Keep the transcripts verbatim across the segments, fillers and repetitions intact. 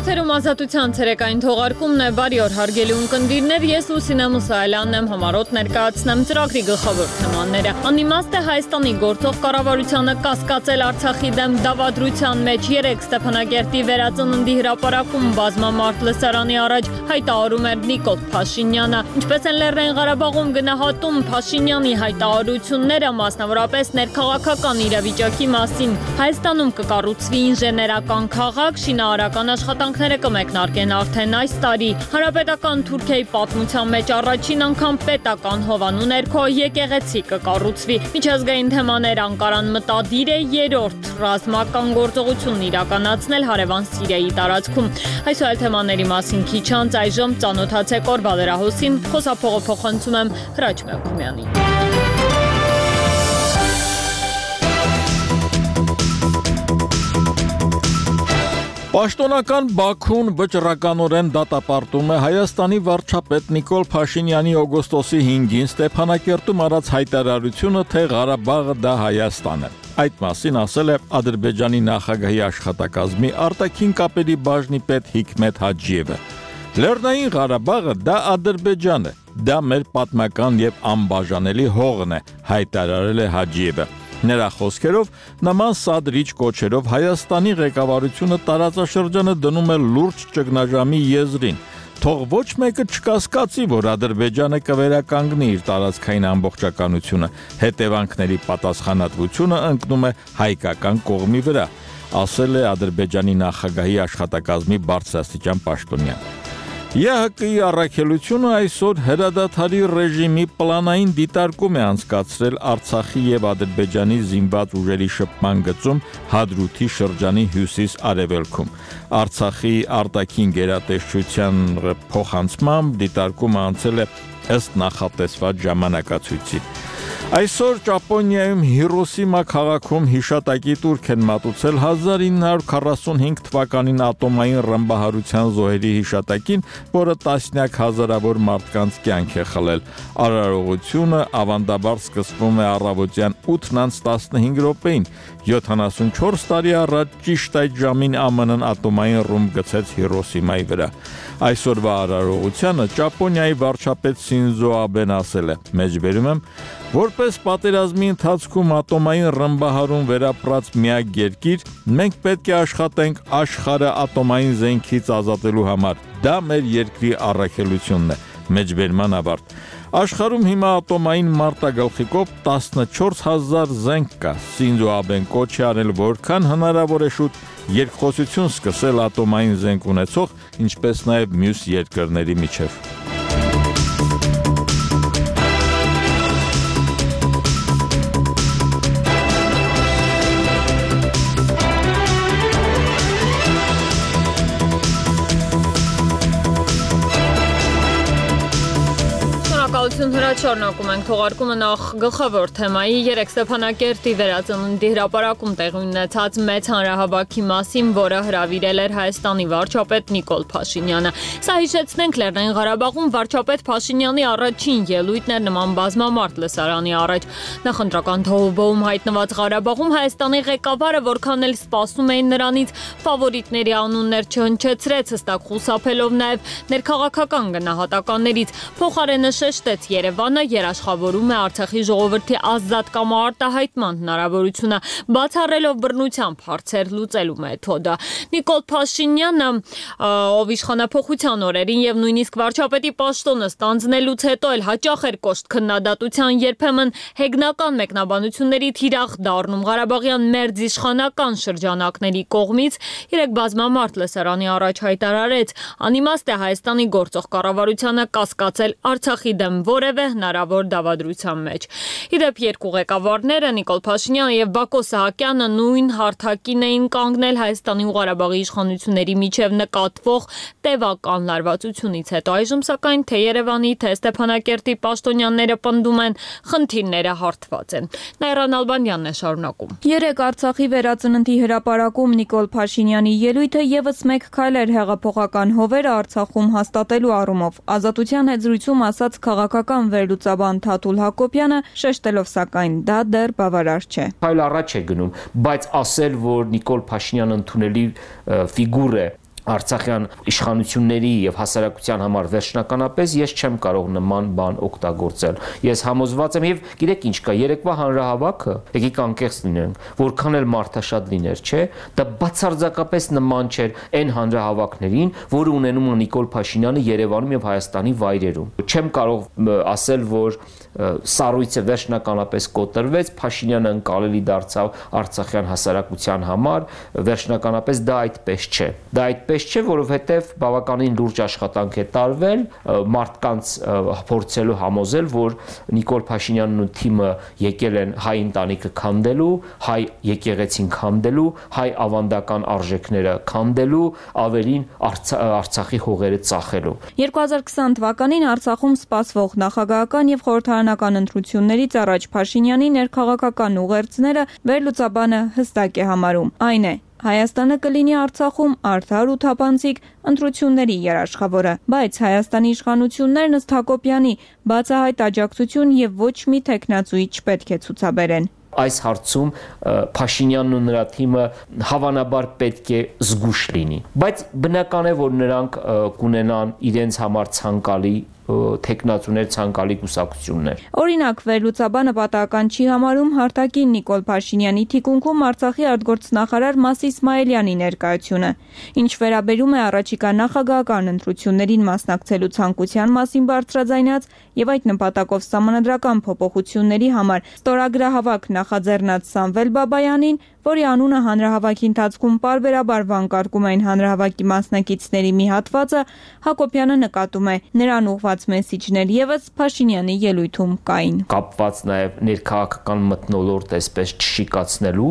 Եթերում ազատության ցերեկային թողարկումն է, բարի օր հարգելի ունկնդիրներ, ես Լուսինե Մուսայելյանն եմ, համառոտ ներկայացնեմ ծրագրի գլխավոր թեմաները։ Անիմաստ է Հայաստանի գործող կառավարությանը կասկածել Արցախի դեմ դավադրության մեջ, երեկ Ստեփանագերտի վերածննդի հրապարակում բազմամարդ լսարանի առաջ հայտարարում էր Նիկոլ Փաշինյանը։ Ինչպես են Լեռնային Ղարաբաղում գնահատում Փաշինյանի հայտարարությունները, մասնավորապես ներքաղաքական իրավիճակի մասին։ Հայաստանում կկառուցվի ինժեներական քաղաք, շինարարական աշխատանքները կմեկնարկեն արդեն այս տարի։ Հանրապետական Թուրքիայի պատմության մեջ առաջին անգամ պետական հովանու ներքո եկեղեցի կկառուցվի։ Միջազգային թեմաներ Անկարան մտադիր է երրորդ ռազմական գործողությունն իրականացնել հարևան Սիրիայի տարածքում։ Այսօր այլ թեմաների մասին քիչ անց այժմ ծանոթացեք օրվա լրահոսին, խոսափողը փոխանցում եմ Հրաչ Մելքումյանին։ Պաշտոնական Բաքուն վճռականորեն դատապարտում է Հայաստանի վարչապետ Նիկոլ Փաշինյանի օգոստոսի հինգին Ստեփանակերտում արած հայտարարությունը, թե Ղարաբաղը դա Հայաստան է։ Այդ մասին ասել է Ադրբեջանի նախագահի աշխատակազմի արտաքին կապերի բաժնի պետ Հիկմետ Հաջիևը։ Լեռնային Ղարաբաղը դա Ադրբեջան է, դա մեր պատմական եւ անբաժանելի հողն է, հայտարարել է Հաջիևը։ Նրա խոսքերով, նման սադրիչ կոչերով Հայաստանի ղեկավարությունը տարածաշրջանը դնում է լուրջ ճգնաժամի եզրին։ Թող ոչ մեկը չկասկածի, որ Ադրբեջանը կվերականգնի իր տարածքային ամբողջականությունը, հետևանքների պատասխանատվությունը ընկնում է հայկական կողմի վրա, ասել է Ադրբեջանի նախագահի աշխատակազմի բարձրաստիճան պաշտոնյան։ ԵՀԿ-ի առաքելությունը այսօր հրադադարի ռեժիմի պլանային դիտարկում է անցկացրել Արցախի եւ Ադրբեջանի զինված ուժերի շփման գծում Հադրութի շրջանի հյուսիս-արևելքում։ Արցախի արտաքին գերատեսչության փոխանցմամբ դիտարկումը անցել է ըստ նախատեսված ժամանակացույցի։ Այսօր Ճապոնիայում Հիրոսիմա քաղաքում հիշատակի տուրք են մատուցել հազար ինը հարյուր քառասունհինգ թվականին ատոմային ռմբահարության զոհերի հիշատակին, որը տասնյակ հազարավոր մարդկանց կյանք է խլել։ Արարողությունը ավանդաբար սկսվում է առավոտյան ութն անց տասնհինգ րոպեին։ յոթանասունչորս տարի առաջ ճիշտ այդ ժամին ԱՄՆ-ն ատոմային ռումբ գցեց Հիրոսիմայի վրա։ Այսօրվա արարողությանը Ճապոնիայի վարչապետ Սինզո Աբեն ասել է. «Մեջբերում եմ, որպես պատերազմի ընթացքում ատոմային ռմբահարում վերապրած միակ երկիր, մենք պետք է աշխատենք աշխարհը ատոմային զենքից ազատելու համար։ Դա մեր երկրի առաքելությունն է»։ Մեջբերման ավարտ։ Աշխարհում հիմա ատոմային մարտագլխիկով տասնչորս հազար զենք կա։ Սինզո Աբեն կոչ է արել որքան հնարավոր է շուտ երկխոսություն սկսել ատոմային զենք ունեցող, ինչպես նաև մյուս երկրների միջև։ Շարունակում ենք թողարկումը նախ գլխավոր թեմայի երեք Ստեփանակերտի վերածննդի հրապարակում տեղի ունեցած մեծ հանրահավաքի մասին, որը հրավիրել էր Հայաստանի վարչապետ Նիկոլ Փաշինյանը։ Սա հիշեցնենք Լեռնային Ղարաբաղում վարչապետ Փաշինյանի առաջին ելույթն էր նման բազմամարդ լսարանի առաջ։ Նախընտրական թողուբոհում հայտնված Ղարաբաղում Հայաստանի ղեկավարը որքան էլ սպասում էին նրանից, ֆավորիտների անուններ չհնչեցրեց, հստակ խուսափելով նաև ներքաղաքական գնահատականներից։ Փոխարենը շեշտեց Երևանը երաշխավորում է Արցախի ժողովրդի ազատ կամ արտահայտման հնարավորությունը, բացառելով բռնությամբ հարցեր լուծելու մեթոդը։ Նիկոլ Փաշինյանը, ով իշխանափոխության օրերին եւ նույնիսկ վարչապետի պաշտոնը ստանձնելուց հետո էլ հաճախ էր կոշտ քննադատության, երբեմն հեգնական մեկնաբանությունների թիրախ դառնում Ղարաբաղյան մերձիշխանական շրջանակների կողմից, երեք բազմամարդ լսարանի առաջ հայտարարեց. անիմաստ է Հայաստանի գործող կառավարությանը կասկածել Արցախի դեմ որևէ հնարավոր դավադրության մեջ։ Իդեպ երկու ղեկավարները Նիկոլ Փաշինյանը եւ Բակո Սահակյանը նույն հարթակին էին կանգնել Հայաստանի ու Ղարաբաղի իշխանությունների միջև նկատվող տևական լարվածությունից հետո։ Այժմ սակայն թե Երևանի, թե Ստեփանակերտի պաշտոնյաները պնդում են, խնդիրները հարթված են։ Նաիրա Նալբանդյանն է շարունակում։ Երեք Արցախի վերածննդի հրապարակում Նիկոլ Փաշինյանի ելույթը եւս մեկ քայլ էր հեղափոխական հովերը Արցախում հաստատելու առումով։ Ազատության հետ զրույցում ասաց քաղաքական վերլուծաբան Թաթուլ Հակոբյանը, շեշտելով սակայն դա դեռ բավարար չէ։ Քայլ առաջ է գնում, բայց ասել, որ Նիկոլ Փաշինյանը ընդունելի ֆիգուր է արցախյան իշխանությունների եւ հասարակության համար վերջնականապես ես չեմ կարող նման բան օգտագործել։ Ես համոզված եմ եւ գիտեք ինչ կա, երեկվա հանրահավաքը, եկեք անկեղծ լինենք, որքան էլ մարդաշատ լիներ, չէ, դա բացարձակապես նման չէր այն հանրահավաքներին, որը ունենում է Նիկոլ Փաշինյանը Երևանում եւ Հայաստանի վայրերում։ Չեմ կարող ասել, որ սառույցը վերջնականապես կոտրվեց, Փաշինյանը ընկալելի դարձավ արցախյան հասարակության համար, վերջնականապես դա այդպես չէ։ Դա այդպես չէ, որովհետև բավականին լուրջ աշխատանք է տարվել մարդկանց փորձելու համոզել, որ Նիկոլ Փաշինյանն ու թիմը եկել են հայ ընտանիքը քանդելու, հայ եկեղեցին քանդելու, հայ ավանդական արժեքները քանդելու, ավելին Արցախի հողերը ծախելու։ երկու հազար քսան թվականին Արցախում սպասվող նախագահական եւ խորհրդարանական ընտրություններից առաջ Փաշինյանի ներքաղաքական ուղերձները վերլուծաբանը հստակ է համարում։ Այն է, Հայաստանը կլինի Արցախում արդար ու թափանցիկ ընտրությունների երաշխավորը, բայց Հայաստանի իշխանություններն ըստ Հակոբյանի բացահայտ աջակցություն եւ ոչ մի տեխնացուի չպետք է ցուցաբերեն։ Այս հարցում Փաշինյանն ու նրա թիմը հավանաբար պետք է զգուշ լինի, բայց բնական է, որ նրանք կունենան իրենց համար ցանկալի տեխնացուներ, ցանկալի կուսակցություններ։ Օրինակ, վերլուծաբանը պատահական չի համարում հարթակին Նիկոլ Փաշինյանի թիկունքում Արցախի արտգործնախարար Մաս Իսմայելյանի ներկայությունը։ Ինչ վերաբերում է առաջիկա նախագահական ընտրություններին մասնակցելու ցանկության մասին բարձրաձայնած եւ այդ նպատակով սահմանադրական փոփոխությունների համար ստորագրահավաք նախաձեռնած Սամվել Բաբայանին, որի անունը հանրահավաքի ընթացքում պարբերաբար վանկարկում էին հանրահավաքի մասնակիցների մի հատվածը, Հակոբյանը նկատում է, նրան ուղղված մեսիջներ եւս Փաշինյանի ելույթում կային։ Կապված նաեւ ներքաղաքական մթնոլորտ այսպես չշիկացնելու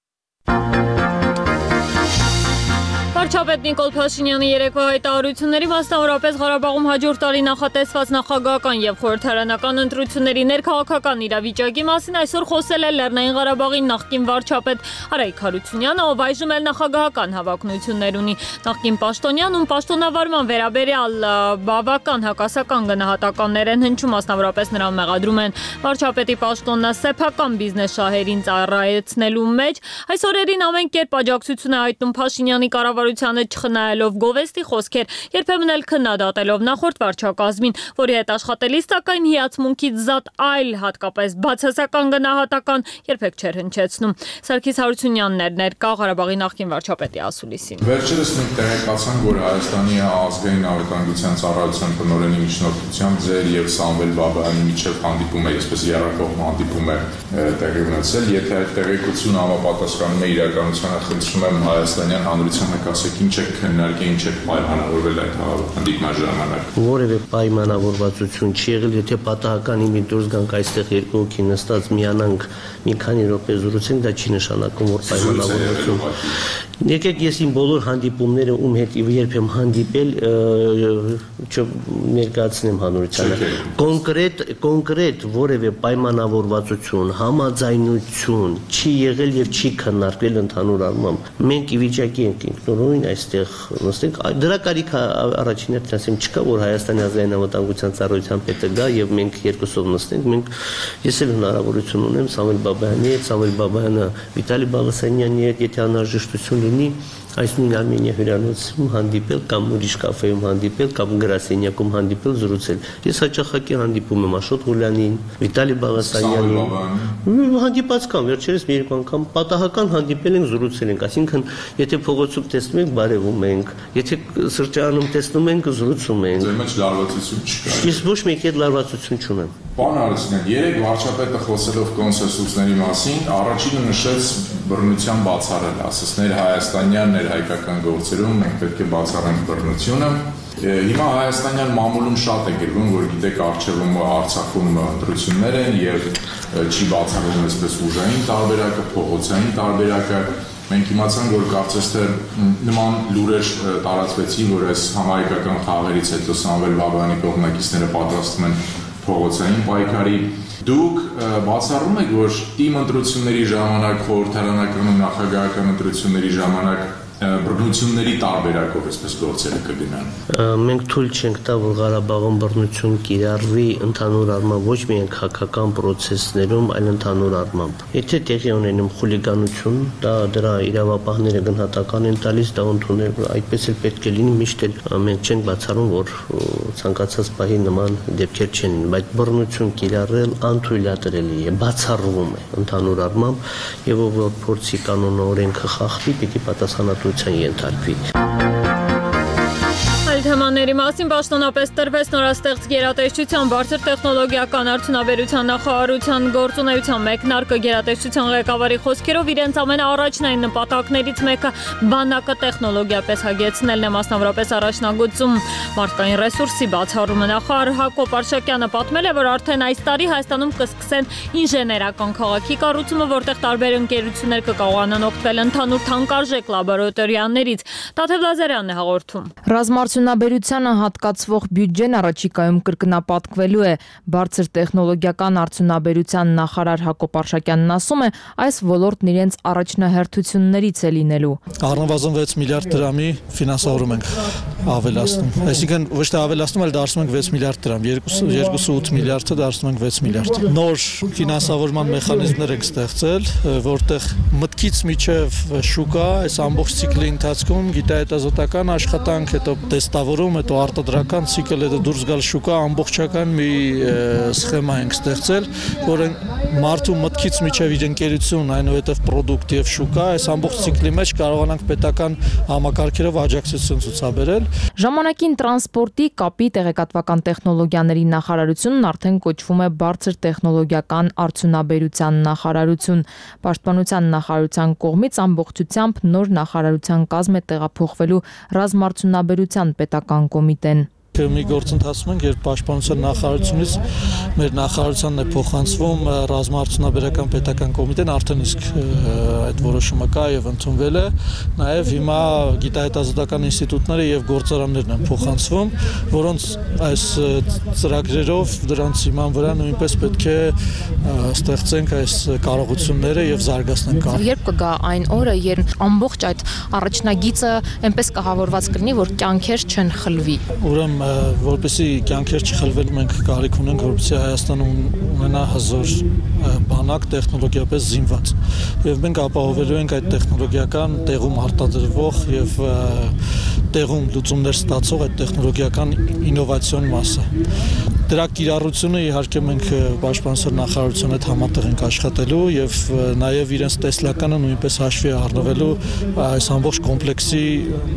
Վարչապետ Նիկոլ Փաշինյանի երեկվա հայտարարությունների մասնավորապես Ղարաբաղում հաջորդ տարի նախատեսված նախագահական եւ խորհրդարանական ընտրությունների ներքաղաքական իրավիճակի մասին այսօր խոսել է Լեռնային Ղարաբաղի նախկին վարչապետ Արայք Հարությունյանը, ով այժմ էլ նախագահական հավակնություններ ունի։ Նախկին պաշտոնյան, ում պաշտոնավարման վերաբերյալ բավական հակասական գնահատականներ են հնչում, մասնավորապես նրան մեղադրում են վարչապետի պաշտոնը սեփական բիզնես շահերին ծառայեցնելու մեջ։ Այս օրերին ամեն կերպ աջակցություն է հայտնում Փաշինյանի կառավարությանը չխնայելով գովեստի խոսքեր, երբեմն էլ քննադատելով նախորդ վարչակազմին, որի հետ աշխատելիս սակայն հիացմունքից զատ այլ հատկապես բացասական գնահատական երբեք չէր հնչեցնում։ Սարգիս Հարությունյանն էր ներկա Ղարաբաղի նախկին վարչապետի ասուլիսին։ Վերջերս մենք տեղեկացանք, որ Հայաստանի ազգային անվտանգության ծառայության տնօրենի միջնորդությամբ ձեր եւ Սամվել Բաբայանի միջև հանդիպում է, այսպես երակող հանդիպում է տեղի ունեցել։ Եթե այդ տեղեկությունը համապատասխանում է իրականությանը, խնդրում եմ հայաստանյան հանրությանը ասեք ինչ եք քննարկել, ինչ եք պայմանավորվել այդ հանդիպման ժամանակ։ Որևէ պայմանավորվածություն չի եղել, եթե պատահական իմի դուրս գանք այստեղ երկու հոգի նստած միանանք մի քանի րոպե զրուցենք, դա չի նշանակում, որ պայմանավորվածություն։ Եկեք ես իմ բոլոր հանդիպումները ում հետ երբ եմ հանդիպել ներկայացնեմ հանրությանը։ Կոնկրետ կոնկրետ որևէ պայմանավորվածություն, համաձայնություն չի եղել եւ չի քննարկվել ընդհանուր առմամբ։ Մենք ի վիճակի ենք ինքնուրույն այստեղ նստենք։ Դրա կարիքը առաջին հերթին ասեմ չկա, որ Հայաստանի ազգային անվտանգության ծառայության պետը գա եւ մենք երկուսով նստենք։ Մենք ես էլ հնարավորություն ունեմ Սամվել Բաբայանի հետ, Սամվել Բաբայանը Վիտալի Բալասանյանի հետ, եթե անհրաժեշտություն լինի, այս նույն Արմենիա հյուրանոցում հանդիպել կամ ուրիշ կաֆեում հանդիպել կամ գրասենյակում հանդիպել զրուցել։ Ես հաճախակի հանդիպում եմ Աշոտ Ղուլյանին, Վիտալի Բալասանյանին։ Հանդիպած կամ վերջերս մի երկու անգամ պատահական հանդիպել ենք, զրուցել ենք, այսինքն եթե փողոցում տեսնում ենք, բարևում ենք, եթե սրճարանում տեսնում ենք, զրուցում ենք։ Ձեր մեջ լարվածություն չկա։ Ես ոչ մեկի հետ լարվածություն չունեմ։ Պարոն Հարությունյան, երեք վարչապետը խոսելով կոնսենսուսների մասին, առաջինը նշեց բռնության բացառել, ասես ներ հայաստանյան, ներ հայկական գործերում մենք պետք է բացառենք բռնությունը։ Հիմա հայաստանյան մամուլում շատ է գրվում, որ գիտեք արխիվում Արցախում ընտրություններ են եւ չի բացառվում այսպես ուժային տարբերակը, փողոցային տարբերակը։ Մենք իմացանք, որ կարծես թե նման լուրեր տարածվեցին, որ այս համահայկական խաղերից հետո Սամվել Բաբայանի կողմնակիցները պատրաստում են փողոցային պայքարի։ Դուք բացառում եք, որ թիմ ընտրությունների ժամանակ, խորհրդարանական ու նախագահական ընտրությունների ժամանակ բռնությունների տարբերակով այսպես գործերը կգնան։ Մենք թույլ չենք տա, որ Ղարաբաղում բռնություն կիրառվի ընդհանուր առմամբ ոչ միայն քաղաքական process-ներում, այլ ընդհանուր առմամբ։ Եթե տեղի ունենում խուլիգանություն, դա դրա իրավապահները գնահատական են տալիս, դա ընդունել, որ այդպես էլ պետք է լինի, միշտ էլ մենք չենք բացառում, որ ցանկացած պահի նման դեպքեր չեն, բայց բռնություն կիրառել անթույլատրելի է, բացառվում է ընդհանուր առմամբ, եւ ով որ փորձի կանոնը օրենքը խախտի, պիտի պատասխանատվության ենթարկվի։ Թեմաների մասին պաշտոնապես տրվեց նորաստեղծ գերատեսչության բարձր տեխնոլոգիական արդյունաբերության նախարարության գործունեության մեկնարկը գերատեսչության ղեկավարի խոսքերով իրենց ամենաառաջնային նպատակներից մեկը բանակը տեխնոլոգիապես հագեցնելն է, մասնավորապես առաջնագծում մարդկային ռեսուրսի բացառումը։ Նախարար Հակոբ Արշակյանը պատմել է, որ արդեն այս տարի Հայաստանում կսկսեն ինժեներական քաղաքի կառուցումը, որտեղ տարբեր ընկերություններ կկարողանան օգտվել ընդհանուր թանկարժեք լաբորատորիաներից։ Տաթև Լազարյանն է հաղորդում։ Արդյունաբերությանը հատկացվող բյուջեն առաջիկայում կրկնապատկվելու է։ Բարձր տեխնոլոգիական արդյունաբերության նախարար Հակոբ Արշակյանն ասում է, այս ոլորտն իրենց առաջնահերթություններից է լինելու։ Առնվազն վեց միլիարդ դրամի ֆինանսավորում ենք ավելացնում։ Այսինքն ոչ թե ավելացնում, այլ դարձնում ենք վեց միլիարդ դրամ, երկուսը ութ միլիարդը դարձնում ենք վեց միլիարդ։ Նոր ֆինանսավորման մեխանիզմներ ենք ստեղծել, որտեղ մտքից միջև շուկա, այս ամբողջ ցիկլի ընթացքում գիտահետազոտական աշխատանք, հետո տեստավորում, հետո արտադրական ցիկլ, հետո դուրս գալ շուկա, ամբողջական մի սխեմա ենք ստեղծել, որը մարդու մտքից միջև իր ընկերություն, այնուհետև պրոդուկտ եւ շուկա, այս ամբողջ ցիկլի մեջ կարողանանք պետական համակարգերով աջակցություն ցուցաբերել։ Ժամանակին տրանսպորտի, կապի, տեղեկատվական տեխնոլոգիաների նախարարությունն արդեն կոչվում է բարձր տեխնոլոգիական արդյունաբերության նախարարություն։ Պաշտպանության նախարարության կողմից ամբողջությամբ նոր նախարարության կազմ է տեղափոխվելու ռազմարդյունաբերության պետական կոմիտեն։ Մի գործընթացում ենք, երբ պաշտպանության նախարարությունից մեր նախարարությանն է փոխանցվում ռազմաարդյունաբերական պետական կոմիտեն, արդեն իսկ այդ որոշումը կա եւ ընդունվել է, նաեւ հիմա գիտահետազոտական ինստիտուտները եւ գործարաններն են փոխանցվում, որոնց այս ծրագրերով դրանց հիման վրա նույնպես պետք է ստեղծենք այս կարողությունները եւ զարգացնենք։ Երբ կգա այն օրը, երբ ամբողջ այդ առաջնագիծը այնպես կահավորված կլինի, որ կյանքեր չեն խլվի։ Ուրեմն որպեսզի կյանքեր չխլվեն, մենք կարիք ունենք, որպեսզի Հայաստանը ունենա հզոր բանակ տեխնոլոգիապես զինված։ Եվ մենք ապահովելու ենք այդ տեխնոլոգիական տեղում արտադրվող եւ տեղում լուծումներ ստացող այդ տեխնոլոգիական ինովացիոն մասը։ Դրա կիրառությունը իհարկե մենք պաշտպանության նախարարության հետ համատեղ ենք աշխատելու եւ նաեւ իրենց տեսլականը նույնպես հաշվի առնվելու այս ամբողջ կոմպլեքսի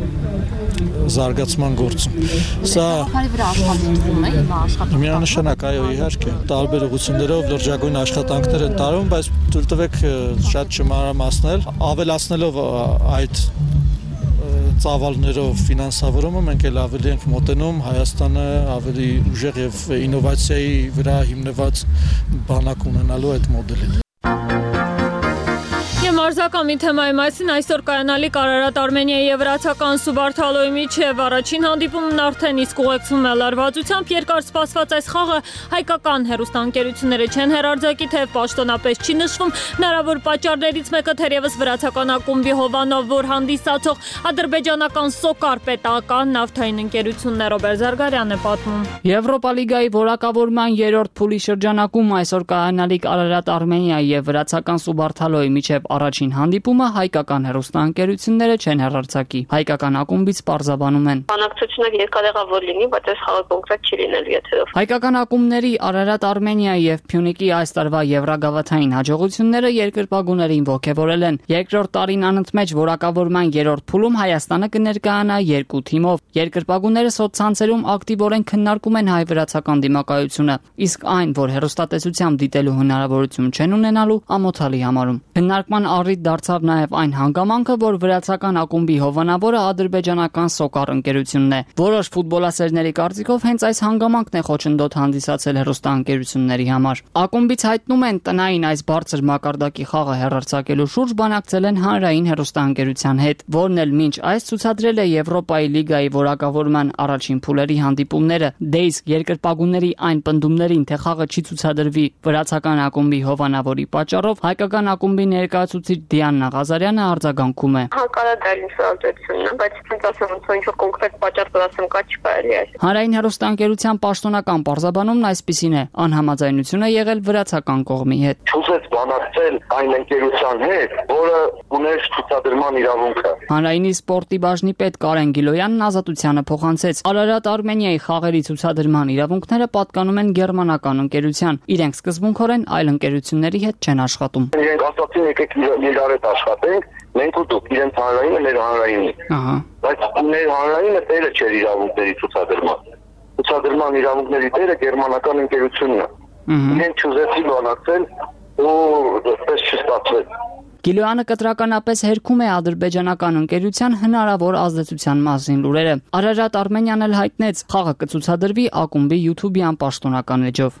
զարգացման գործում։ Սա աշխատում է հիմա աշխատում։ Միանշանակ, այո, իհարկե, տարբեր ուղղություններով լրջագույն աշխատանքներ են տարվում, բայց թույլ տվեք շատ չմանրամասնել, ավելացնելով այդ ծավալներով ֆինանսավորումը մենք էլ ավելի ենք մոտենում Հայաստանը ավելի ուժեղ եւ ինովացիայի վրա հիմնված բանակ ունենալու այդ մոդելին։ Մարզական մի թեմայի մասին այսօր կայանալիք Արարատ Արմենիայի եւ վրացական Սուբարթալոյի միջև առաջին հանդիպումն արդեն իսկ ուղեկցում է լարվածությամբ երկար սպասված այս խաղը հայկական հեռուստաընկերությունները չեն հերարձակի, թեև պաշտոնապես չի նշվում հնարավոր պատճառներից մեկը թերևս վրացական ակումբի Հովանով, որ հանդիսացող ադրբեջանական Սոկար պետական նավթային ընկերությունն է։ Ռոբերտ Զարգարյանն է պատմում։ Եվրոպա լիգայի որակավորման երրորդ փուլի շրջանակում այսօր կայանալիք Արարատ Արմենիայի եւ վրացական Սուբարթալոյի միջև առաջին հանդիպումը հայկական հեռուստաընկերությունները չեն հեռարձակի։ Հայկական ակումբից պարզաբանում են. Բանակցությունը երկարեղավոր լինի, բայց այս խաղը կոնկրետ չի լինելու եթերով։ Հայկական ակումբների Արարատ Արմենիայի եւ Փյունիկի այս տարվա եվրագավաթային հաջողությունները երկրպագուներին ողջևորել են։ Երկրորդ տարին անընդմեջ որակավորման երրորդ փուլում Հայաստանը կներկայանա երկու թիմով։ Երկրպագուները սոցցանցերում ակտիվորեն քննարկում են հայ-վրացական դիմակայությունը, իսկ այն, որ հեռուստատեսությամբ դիտելու հնարավորություն չեն ունենալու, ամոթալի համարում։ Քննարկման առիթ դարձավ նաև այն հանգամանքը, որ վրացական ակումբի հովանավորը ադրբեջանական Սոկար ընկերությունն է։ Որոշ ֆուտբոլասերների կարծիքով հենց այս հանգամանքն է խոչընդոտ հանդիսացել հեռուստաընկերությունների համար։ Ակումբից հայտնում են տնային այս բարձր մակարդակի խաղը հեռարձակելու շուրջ բանակցել են հանրային հեռուստաընկերության հետ, որն էլ մինչ այս ցուցադրել է Եվրոպայի լիգայի որակավորման առաջին փուլերի հանդիպումները։ Դե իսկ երկրպագուների այն պնդումներին, թե խաղը չի ցուցադրվի վրացական ակումբի հովանավորի պատճառով, հայկական ակումբի ներկայացուցիչ Դիանա Ղազարյանը արձագանքում է։ Հա, կարա դա լուսավորությունն է, բայց ինձ ասեմ, ոնց ինչ-որ կոնկրետ պատճառ կասեմ, կա չի կարելի այս։ Հանրային հեռուստաընկերության պաշտոնական պարզաբանումն այսպիսին է. անհամաձայնություն է եղել վրացական կողմի հետ։ Չուզեց բանակցել այն ընկերության հետ, որը ուներ ցուցադրման իրավունքը։ Հանրայինի սպորտի բաժնի պետ Կարեն Գիլոյանն Ազատությանը փոխանցեց. Արարատ Արմենիայի խաղերի ցուցադրման իրավունքները պատկանում են գերմանական ընկերության։ Իրենք սկզբունքորեն այլ ընկերությունների հետ չեն աշխատում։ Իրենք ասացին եկեք իրար հետ աշխատենք, մենք ու դուք, իրենց հանրայինը մեր հանրայինի։ Ահա։ Բայց մեր հանրայինը տերը չէր իրավունքների ցուցադրման։ Ցուցադրման իրավունքների տերը գերմանական ընկերությունն է։ Իրենք չուզեցին բանակցել ու դες չստացվեց։ Գիլոյանը կտրականապես հերքում է ադրբեջանական ընկերության հնարավոր ազդեցության մասին լուրերը։ Արարատ Արմենիան էլ հայտնեց, խաղը կցուցադրվի ակումբի YouTube-յան պաշտոնական էջով։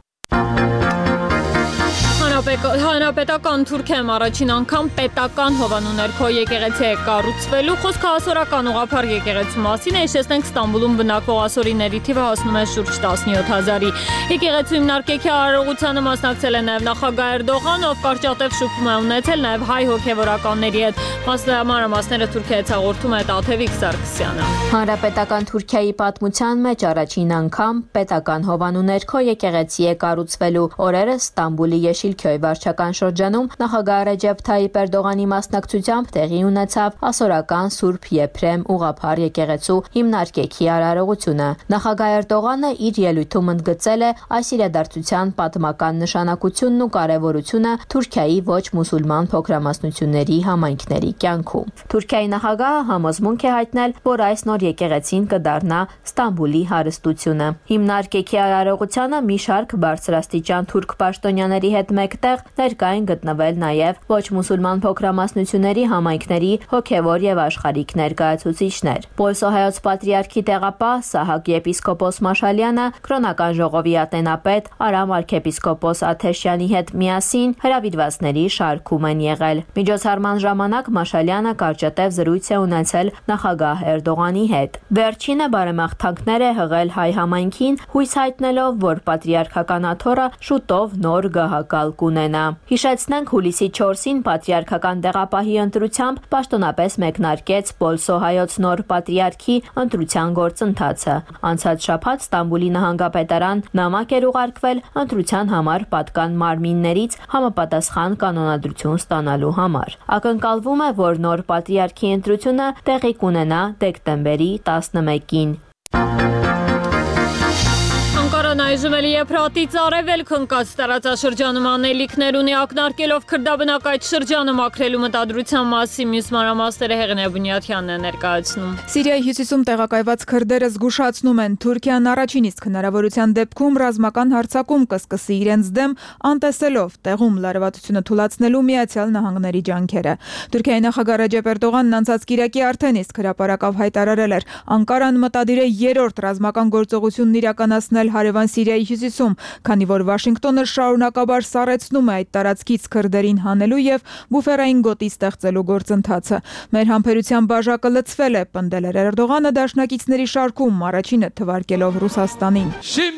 Հանրապետական Թուրքիայում առաջին անգամ պետական հովանու ներքո եկեղեցի է կառուցվելու։ Խոսքը ասորական ուղղափառ եկեղեցու մասին է, հիշեցնենք Ստամբուլում բնակվող ասորիների թիվը հասնում է շուրջ տասնյոթ հազարի։ Եկեղեցու հիմնարկեքի արարողությանը մասնակցել է նաև նախագահ Էրդողանը, ով կարճատև շփում է ունեցել նաև հայ հոգևորականների հետ։ Մանրամասները Թուրքիայից հաղորդում է Տաթևիկ Սարգսյանը։ Հանրապետական Թուրքիայի պատմության մեջ առաջին անգամ պետական հովանու ներքո եկեղեցի է կառուցվելու։ Օրերս Ստամբուլի Yeşilköy վարչական շրջանում նախագահ Ռեջեփ Թայիպ Էրդողանի մասնակցությամբ տեղի ունեցավ ասորական Սուրբ Եփրեմ ուղղափառ եկեղեցու հիմնարկեքի արարողությունը։ Նախագահ Էրդողանը իր ելույթում ընդգծել է այս իրադարձության պատմական նշանակությունն ու կարևորությունը Թուրքիայի ոչ մուսուլման փոքրամասնությունների համայնքների կյանքում։ Թուրքիայի նախագահը համոզմունք է հայտնել, որ այս նոր եկեղեցին կդառնա Ստամբուլի հարստությունը։ Հիմնարկեքի արարողությանը մի շարք բարձրաստիճան թուրք պաշտոնյաների հետ մեկտեղ ներկա են գտնվել նաև ոչ մուսուլման փոքրամասնությունների համայնքների հոգևոր եւ աշխարհիկ ներկայացուցիչներ։ Պոլսոհայոց պատրիարքի տեղապահ Սահակ եպիսկոպոս Մաշալյանը, կրոնական ժողովի ատենապետ Արամ arczepiskopos Աթեշյանի հետ միասին հրավիրվածների շարքում են եղել։ Միջոցառման ժամանակ Մաշալյանը կարճատև զրույց է ունեցել նախագահ Էրդողանի հետ։ Վերջինը բարեմաղթանքներ է հղել հայ համայնքին, հույս հայտնելով, որ պատրիարքական աթոռը շուտով նոր գահակալ կունենա։ Հիշեցնենք, հուլիսի չորսին պատրիարքական տեղապահի ընտրությամբ պաշտոնապես մեկնարկեց Պոլսոհայոց նոր պատրիարքի ընտրության գործընթացը։ Անցած շաբաթ Ստամբուլի նահանգապետարան նամակ էր ուղարկվել ընտրության համար պատկան մարմիններից համապատասխան կանոնադրություն ստանալու համար։ Ակնկալվում է, որ նոր պատրիարքի ընտրությունը տեղի կունենա դեկտեմբերի տասնմեկին։ Անկարան այժմ էլ Եփրատից արևելք ընկած տարածաշրջանում անելիքներ ունի, ակնարկելով քրդաբնակ այդ շրջանը մաքրելու մտադրության մասին մյուս մանրամասները Հեղինե Բունյաթյանն է ներկայացնում։ Սիրիայի հյուսիսում տեղակայված քրդերը զգուշացնում են, Թուրքիան առաջին իսկ հնարավորության դեպքում ռազմական հարձակում կսկսի իրենց դեմ, անտեսելով տեղում լարվածությունը թուլացնելու Միացյալ Նահանգների ջանքերը։ Թուրքիայի նախագահ Ռեջեփ Էրդողանն անցած կիրակի արդեն իսկ հրապարակավ հայտարարել էր, Անկարան մտադիր է երրորդ ռազմական գործողությունն իրականացնել հարևան Սիրիայի հյուսիսում, քանի որ Վաշինգտոնը շարունակաբար սառեցնում է այդ տարածքից քրդերին հանելու եւ բուֆերային գոտի ստեղծելու գործընթացը։ Մեր համբերության բաժակը լցվել է, պնդել էր Էրդողանը դաշնակիցների շարքում, առաջինը թվարկելով Ռուսաստանին։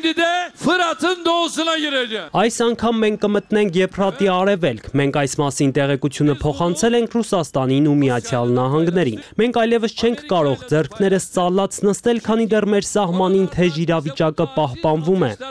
Այս անգամ մենք կմտնենք Եփրատի արևելք։ Մենք այս մասին տեղեկությունը փոխանցել ենք Ռուսաստանին ու Միացյալ Նահանգներին։ Մենք այլևս չենք կարող ձեռքներս ծալած նստել, քանի դեռ մեր սահմանին թեժ իրավիճակը պահպանվում է։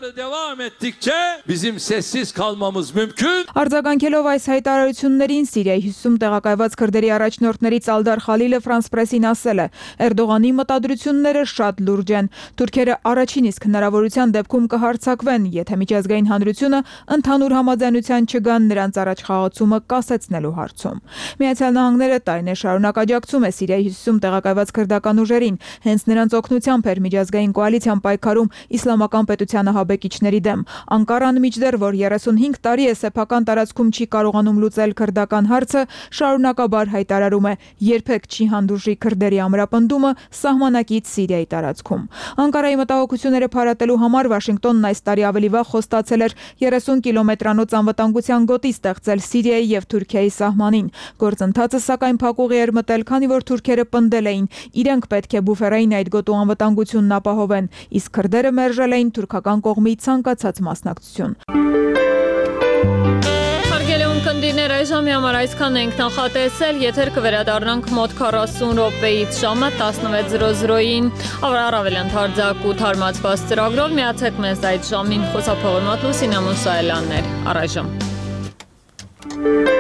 Արձագանքելով այս հայտարարություններին Սիրիայի հյուսիսում տեղակայված քրդերի առաջնորդներից Ալդար Խալիլը Ֆրանս Պրեսին ասել է. Էրդողանի մտադրությունները շատ լուրջ են։ Թուրքերը առաջին իսկ հնարավորության դեպքում կհարձակվեն, եթե միջազգային հանրությունը ընդհանուր համաձայնության չգան նրանց առաջխաղացումը կասեցնելու հարցում։ Միացյալ Նահանգները տարիներ շարունակ աջակցում է Սիրիայի հյուսիսում տեղակայված քրդական ուժերին, հենց նրանց օգնությամբ էր միջազգային կոալիցիան պայքարում իսլամական պետության ահաբեկիչների դեմ։ Անկարան միջդեռ, որ երեսունհինգ տարի է սեփական տարածքում չի կարողանում լուծել քրդական հարցը, շարունակաբար հայտարարում է, երբեք չի հանդուրժի քրդերի ամրապնդումը սահմանակից Սիրիայի տարածքում։ Անկարայի մտահոգությունները փարատելու համար Վաշինգտոնն այս տարի ավելի վաղ խոստացել էր երեսուն կիլոմետրանոց անվտանգության գոտի ստեղծել Սիրիայի եւ Թուրքիայի սահմանին։ Գործընթացը սակայն փակուղի էր մտել, քանի որ թուրքերը պնդել էին, իրենք պետք է բուֆերային այդ գոտու անվտանգությունն ապահովեն, իսկ քրդերը մերժել էին թուրքական կողմի ցանկացած մասնակցություն։ Կնդիներ այս ժամի համար այսքան ենք նախատեսել, եթեր կվերադառնանք մոտ քառասուն րոպեից ժամը տասնվեց զրո զրոյին, առավել ընդարձակ ու թարմացված ծրագրով միացեք մեզ այդ ժամին խոսափողի մոտ Լուսինե Մուսայելյանն էր, առայժմ։